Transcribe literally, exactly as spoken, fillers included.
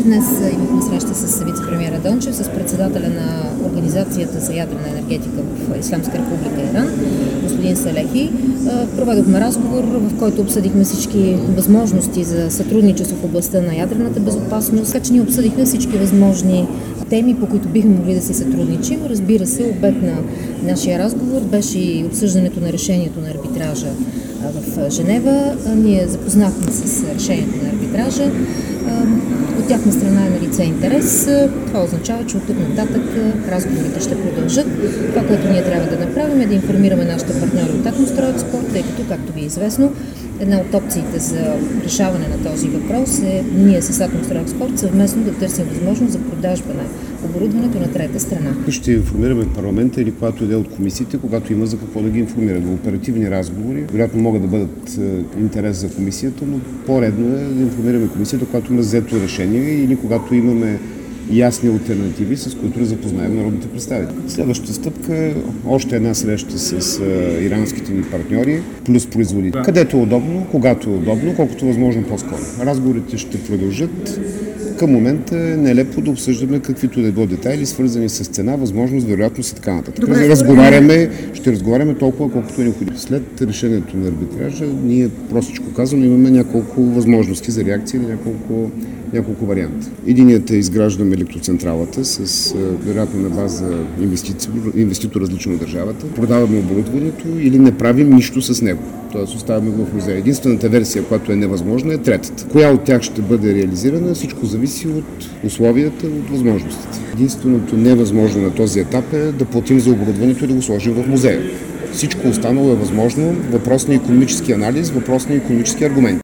Днес имахме среща с вице-премиера Дончев, с председателя на Организацията за ядрена енергетика в Ислямска република Иран, господин Салехи. Проведохме разговор, в който обсъдихме всички възможности за сътрудничество в областта на ядрената безопасност, така че ние обсъдихме всички възможни теми, по които бихме могли да си сътрудничим. Разбира се, обект на нашия разговор беше и обсъждането на решението на арбитража в Женева. Ние запознахме с решението на арбитража. От тяхна страна е на лице интерес. Това означава, че от тук нататък разговорите ще продължат. Това, което ние трябва да направим, е да информираме нашите партньори от Атомстройекспорт, тъй като, както ви е известно, една от опциите за решаване на този въпрос е ние с Атомстройекспорт съвместно да търсим възможност за продажба на оборудването на трета страна. Ще информираме парламента или когато иде от комисиите, когато има за какво да ги информираме. В оперативни разговори, вероятно могат да бъдат интерес за комисията, но по-редно е да информираме комисията, когато има взето решение или когато имаме ясни алтернативи, с които да запознаем народните представители. Следващата стъпка е още една среща с иранските ни партньори, плюс производители. Където е удобно, когато е удобно, колкото възможно по-скоро. Разговорите ще продължат. Към момента е нелепо да обсъждаме каквито да било детайли, свързани с цена, възможност, вероятност и така нататък. Добре, разговаряме, ще разговаряме толкова, колкото е необходимо. След решението на арбитража, ние простичко казваме, имаме няколко възможности за реакция или няколко, няколко варианта. Единият е изграждаме електроцентралата с вероятно на база инвеститор различно от държавата, продаваме оборудването или не правим нищо с него. Тоест оставяме го в музея. Единствената версия, която е невъзможна, е третата. Коя от тях ще бъде реализирана, всичко зависи от условията, от възможностите. Единственото невъзможно на този етап е да платим за оборудването и да го сложим в музея. Всичко останало е възможно. Въпрос на икономически анализ, въпрос на икономически аргументи.